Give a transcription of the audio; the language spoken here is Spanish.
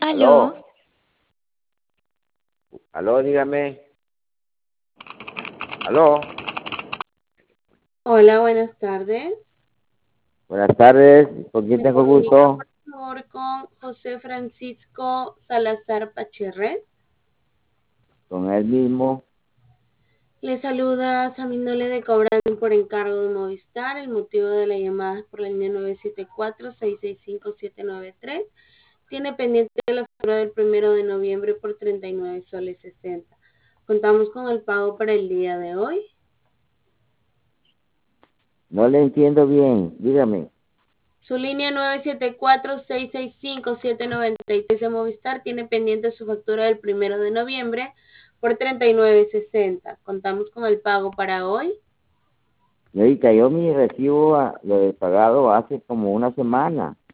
Aló, Aló, aló, dígame. Aló, Hola, buenas tardes. buenas tardes. ¿Con quién ¿Me tengo el comunica, por gusto? favor, con José Francisco Salazar Pacherret? Con él mismo. Le saluda Saminole de Cobrando por encargo de Movistar. El motivo de la llamada es por la línea 974-665-793. Tiene pendiente la factura del 1 de noviembre por 39 soles 60. Contamos con el pago para el día de hoy. No le entiendo bien. Dígame. Su línea 974-665-793 de Movistar tiene pendiente su factura del 1 de noviembre por 39.60. Contamos con el pago para hoy. Señorita, yo mi recibo lo he pagado hace como una semana.